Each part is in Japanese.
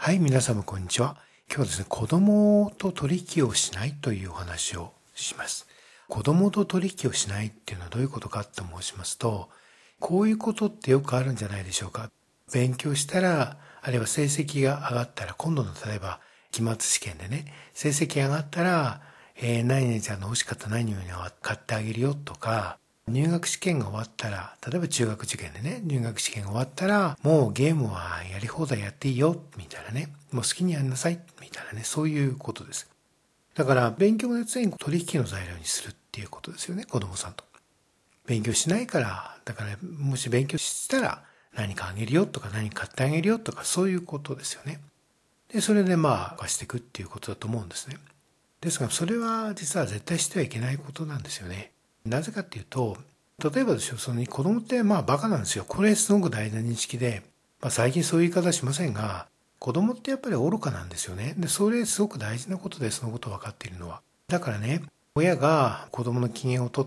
はい、皆様こんにちは。今日はですね、子供と取引をしないというお話をします。子供と取引をしないっていうのはどういうことかと申しますと、こういうことってよくあるんじゃないでしょうか。勉強したら、あるいは成績が上がったら、今度の例えば期末試験でね、成績が上がったら、何々ちゃんの欲しかった何々を買ってあげるよとか、入学試験が終わったら、例えば中学受験でね、入学試験が終わったら、もうゲームはやり放題やっていいよ、みたいなね。もう好きにやりなさい、みたいなね。そういうことです。だから、勉強の常に取引の材料にするっていうことですよね、子供さんと。勉強しないから、だから、もし勉強したら、何かあげるよとか、何か買ってあげるよとか、そういうことですよね。で、それで貸していくっていうことだと思うんですね。ですが、それは実は絶対してはいけないことなんですよね。なぜかっていうと、例えばですよ、子供ってバカなんですよ。これすごく大事な認識で、最近そういう言い方しませんが、子供ってやっぱり愚かなんですよね。で、それすごく大事なことで、そのことを分かっているのは。だからね、親が子供の機嫌をとって、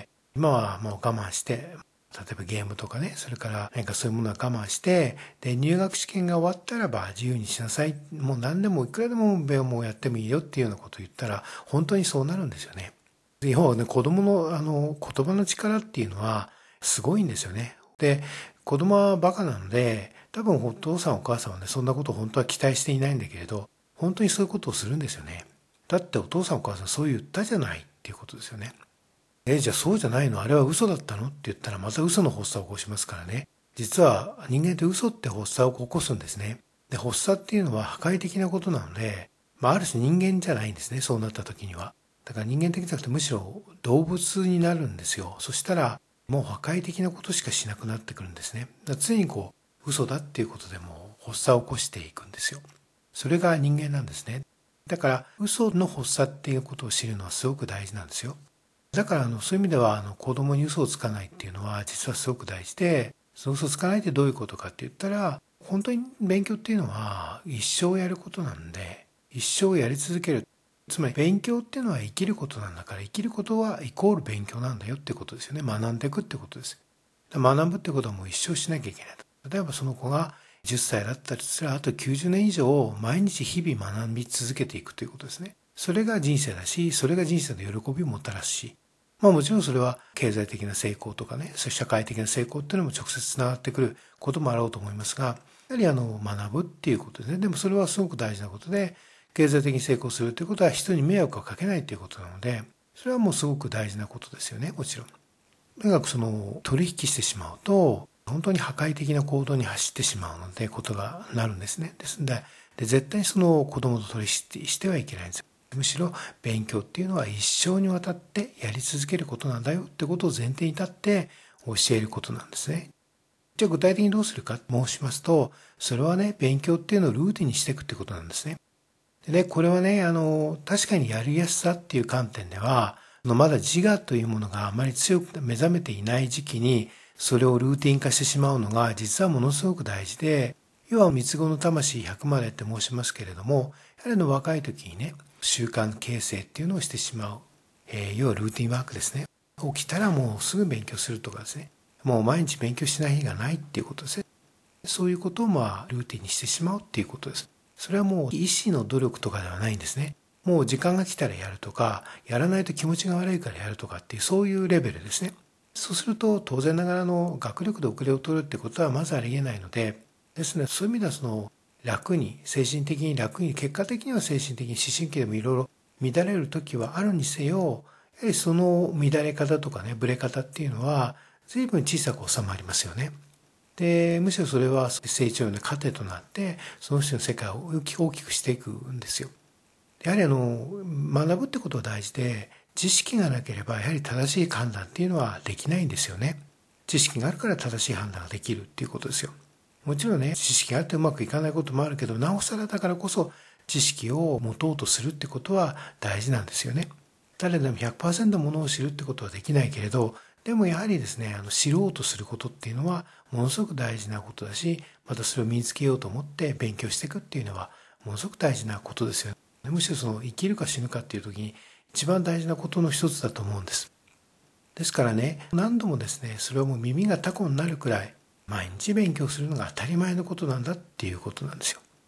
今はもう我慢して、例えばゲームとかね、それから何かそういうものは我慢して、で、入学試験が終わったらば自由にしなさい。もう何でもいくらでももうやってもいいよっていうようなことを言ったら、本当にそうなるんですよね。要はね、子供の言葉の力っていうのはすごいんですよね。で、子供はバカなので、多分お父さんお母さんはね、そんなことを本当は期待していないんだけれど、本当にそういうことをするんですよね。だってお父さんお母さんそう言ったじゃないっていうことですよね。じゃあそうじゃないの？あれは嘘だったの？って言ったらまた嘘の発作を起こしますからね。実は人間って嘘って発作を起こすんですね。で、発作っていうのは破壊的なことなので、ある種人間じゃないんですね。そうなった時には。だから人間的じゃなくてむしろ動物になるんですよ。そしたらもう破壊的なことしかしなくなってくるんですね。だから常に嘘だっていうことでも発作を起こしていくんですよ。それが人間なんですね。だから嘘の発作っていうことを知るのはすごく大事なんですよ。だからそういう意味では子供に嘘をつかないっていうのは実はすごく大事で、その嘘をつかないってどういうことかって言ったら、本当に勉強っていうのは一生やることなんで、一生やり続ける。つまり勉強っていうのは生きることなんだから、生きることはイコール勉強なんだよってことですよね。学んでいくってことです。学ぶってことはもう一生しなきゃいけない。例えばその子が10歳だったりすら、あと90年以上毎日日々学び続けていくということですね。それが人生だし、それが人生の喜びをもたらすし、もちろんそれは経済的な成功とかね、社会的な成功っていうのも直接つながってくることもあろうと思いますが、やはり学ぶっていうことですね。でもそれはすごく大事なことで、経済的に成功するということは人に迷惑をかけないということなので、それはもうすごく大事なことですよね、もちろん。とにかく取引してしまうと、本当に破壊的な行動に走ってしまうので、ことがなるんですね。ですので、絶対に子供と取引してはいけないんですよ。むしろ勉強っていうのは一生にわたってやり続けることなんだよってことを前提に立って教えることなんですね。じゃあ具体的にどうするかと申しますと、それはね、勉強っていうのをルーティンにしていくってことなんですね。で、これはね、確かにやりやすさっていう観点では、まだ自我というものがあまり強く目覚めていない時期に、それをルーティン化してしまうのが実はものすごく大事で、要は三つ子の魂100までって申しますけれども、やはり若い時にね、習慣形成っていうのをしてしまう。要はルーティンワークですね。起きたらもうすぐ勉強するとかですね。もう毎日勉強しない日がないっていうことですね。そういうことをルーティンにしてしまうっていうことです。それはもう意志の努力とかではないんですね。もう時間が来たらやるとか、やらないと気持ちが悪いからやるとかっていう、そういうレベルですね。そうすると当然ながらの学力で遅れを取るってことはまずありえないので、ですね、そういう意味では楽に、精神的に楽に、結果的には精神的に思春期でもいろいろ乱れる時はあるにせよ、やはりその乱れ方とかね、ブレ方っていうのは随分小さく収まりますよね。で、むしろそれは成長の糧となって、その人の世界を大きくしていくんですよ。やはり学ぶってことは大事で、知識がなければやはり正しい判断っていうのはできないんですよね。知識があるから正しい判断ができるっていうことですよ。もちろんね、知識があってうまくいかないこともあるけど、なおさらだからこそ知識を持とうとするってことは大事なんですよね。誰でも 100% ものを知るってことはできないけれど、でもやはりですね、知ろうとすることっていうのはものすごく大事なことだし、またそれを身につけようと思って勉強していくっていうのはものすごく大事なことですよ。むしろ生きるか死ぬかっていう時に一番大事なことの一つだと思うんです。ですからね、何度もですね、それはもう耳がタコになるくらい毎日勉強するのが当たり前のことなんだっていうことなんですよ。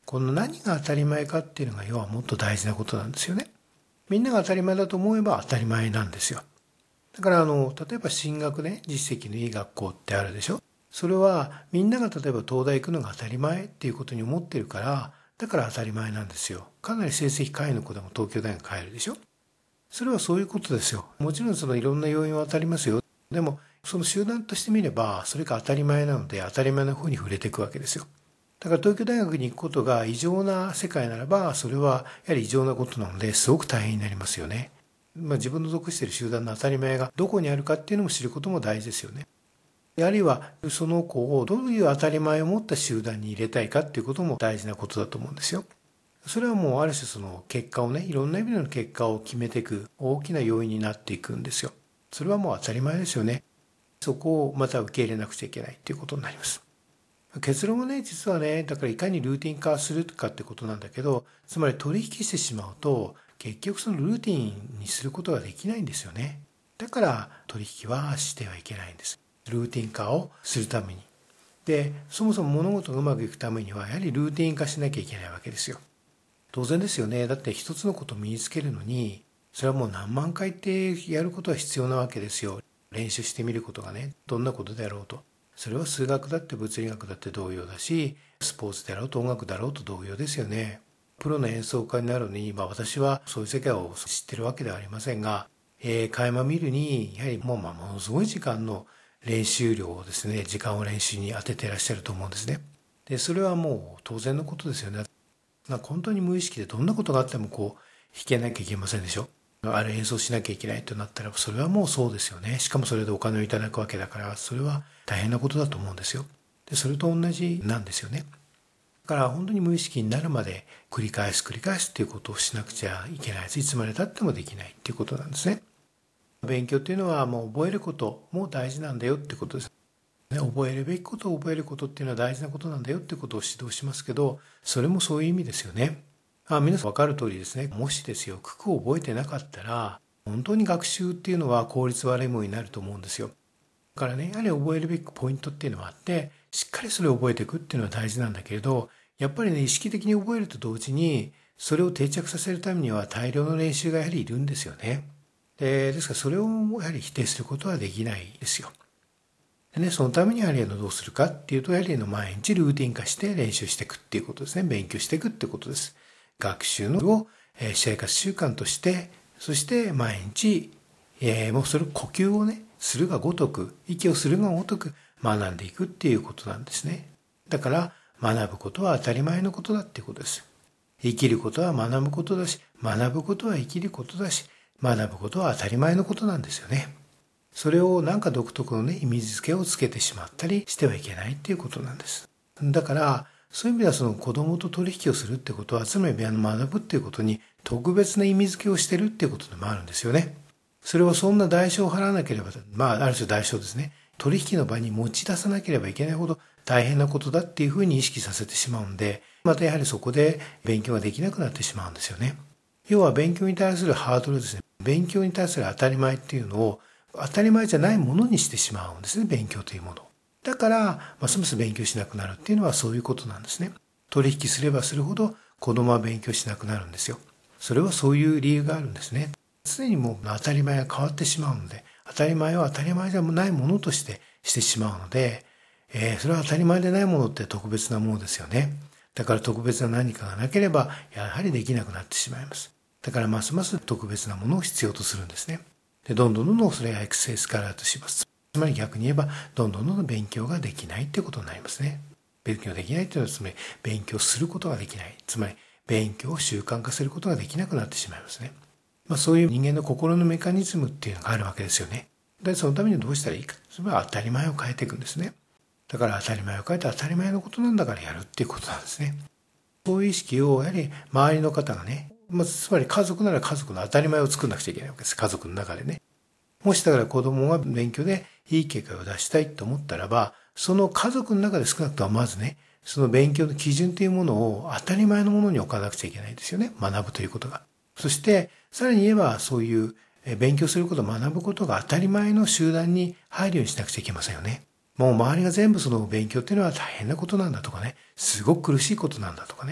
この何が当たり前かっていうのが要はもっと大事なことなんですよね。みんなが当たり前だと思えば当たり前なんですよ。だから例えば進学ね、実績のいい学校ってあるでしょ。それはみんなが例えば東大行くのが当たり前っていうことに思ってるから、だから当たり前なんですよ。かなり成績下位の子でも東京大学入るでしょ。それはそういうことですよ。もちろんそのいろんな要因は当たりますよ。でもその集団としてみればそれが当たり前なので当たり前の方に触れていくわけですよ。だから東京大学に行くことが異常な世界ならばそれはやはり異常なことなのですごく大変になりますよね。自分の属している集団の当たり前がどこにあるかっていうのも知ることも大事ですよね。あるいはその子をどういう当たり前を持った集団に入れたいかっていうことも大事なことだと思うんですよ。それはもうある種その結果をね、いろんな意味での結果を決めていく大きな要因になっていくんですよ。それはもう当たり前ですよね。そこをまた受け入れなくちゃいけないっていうことになります。結論はね、実はね、だからいかにルーティン化するかってことなんだけど、つまり取引してしまうと結局そのルーティンにすることができないんですよね。だから取引はしてはいけないんです。ルーティン化をするために。で、そもそも物事がうまくいくためにはやはりルーティン化しなきゃいけないわけですよ。当然ですよね。だって一つのことを身につけるのに、それはもう何万回ってやることは必要なわけですよ。練習してみることがね、どんなことであろうと。それは数学だって物理学だって同様だし、スポーツであろうと音楽だろうと同様ですよね。プロの演奏家になるのに、私はそういう世界を知ってるわけではありませんが、垣間見るに、やはりものすごい時間の練習量をですね、時間を練習に当てていらっしゃると思うんですね。で、それはもう当然のことですよね。本当に無意識でどんなことがあっても弾けなきゃいけませんでしょ。あれ演奏しなきゃいけないとなったら、それはもうそうですよね。しかもそれでお金をいただくわけだから、それは大変なことだと思うんですよ。で、それと同じなんですよね。だから本当に無意識になるまで繰り返すっていうことをしなくちゃいけないです。いつまで経ってもできないっていうことなんですね。勉強っていうのはもう覚えることも大事なんだよってことです。覚えるべきことを覚えることっていうのは大事なことなんだよってことを指導しますけど、それもそういう意味ですよね。皆さん分かる通りですね、もしですよ、九九を覚えてなかったら、本当に学習っていうのは効率悪いものになると思うんですよ。だからね、やはり覚えるべきポイントっていうのはあって、しっかりそれを覚えていくっていうのは大事なんだけれど、やっぱりね、意識的に覚えると同時に、それを定着させるためには大量の練習がやはりいるんですよね。ですからそれをやはり否定することはできないですよ。でね、そのためにやはりどうするかっていうと、やはり毎日ルーティン化して練習していくっていうことですね。勉強していくってことです。学習のを生活習慣として、そして毎日、もうそれ呼吸をね、するがごとく、息をするがごとく学んでいくっていうことなんですね。だから学ぶことは当たり前のことだっていうことです。生きることは学ぶことだし、学ぶことは生きることだし、学ぶことは当たり前のことなんですよね。それを独特のね、意味付けをつけてしまったりしてはいけないっていうことなんです。だから、そういう意味ではその子供と取引をするってことは、つまり学ぶっていうことに特別な意味付けをしてるっていうことでもあるんですよね。それをそんな代償を払わなければ、ある種代償ですね。取引の場に持ち出さなければいけないほど大変なことだっていうふうに意識させてしまうんで、またやはりそこで勉強ができなくなってしまうんですよね。要は勉強に対するハードルですね。勉強に対する当たり前っていうのを当たり前じゃないものにしてしまうんですね、勉強というもの。だから、そもそも勉強しなくなるっていうのはそういうことなんですね。取引すればするほど子供は勉強しなくなるんですよ。それはそういう理由があるんですね。常にもう当たり前が変わってしまうので、当たり前は当たり前じゃないものとしてしまうので、それは当たり前でないものって特別なものですよね。だから特別な何かがなければ、やはりできなくなってしまいます。だからますます特別なものを必要とするんですね。で、どんどんそれがエクセスカラーとします。つまり逆に言えば、どんどん勉強ができないってことになりますね。勉強できないっていうのは、つまり勉強することができない。つまり勉強を習慣化することができなくなってしまいますね。そういう人間の心のメカニズムっていうのがあるわけですよね。で、そのためにどうしたらいいか。それは当たり前を変えていくんですね。だから当たり前を変えて当たり前のことなんだからやるっていうことなんですね。そういう意識をやはり周りの方がね、つまり家族なら家族の当たり前を作んなくちゃいけないわけです。家族の中でね。もしだから子供が勉強でいい結果を出したいと思ったらば、その家族の中で少なくともまずね、その勉強の基準というものを当たり前のものに置かなくちゃいけないですよね。学ぶということが。そして、さらに言えばそういう勉強すること、学ぶことが当たり前の集団に入るようにしなくちゃいけませんよね。もう周りが全部その勉強っていうのは大変なことなんだとかね、すごく苦しいことなんだとかね、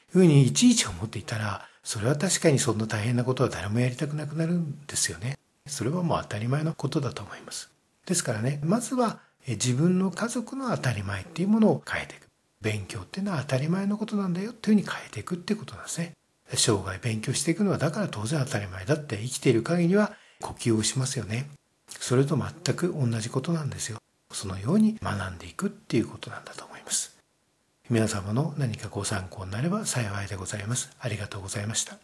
ふうにいちいち思っていたら、それは確かにそんな大変なことは誰もやりたくなくなるんですよね。それはもう当たり前のことだと思います。ですからね、まずは自分の家族の当たり前っていうものを変えていく。勉強っていうのは当たり前のことなんだよっていうふうに変えていくっていうことなんですね。生涯勉強していくのはだから当然当たり前だって、生きている限りは呼吸をしますよね。それと全く同じことなんですよ。そのように学んでいくっていうことなんだと思います。皆様の何かご参考になれば幸いでございます。ありがとうございました。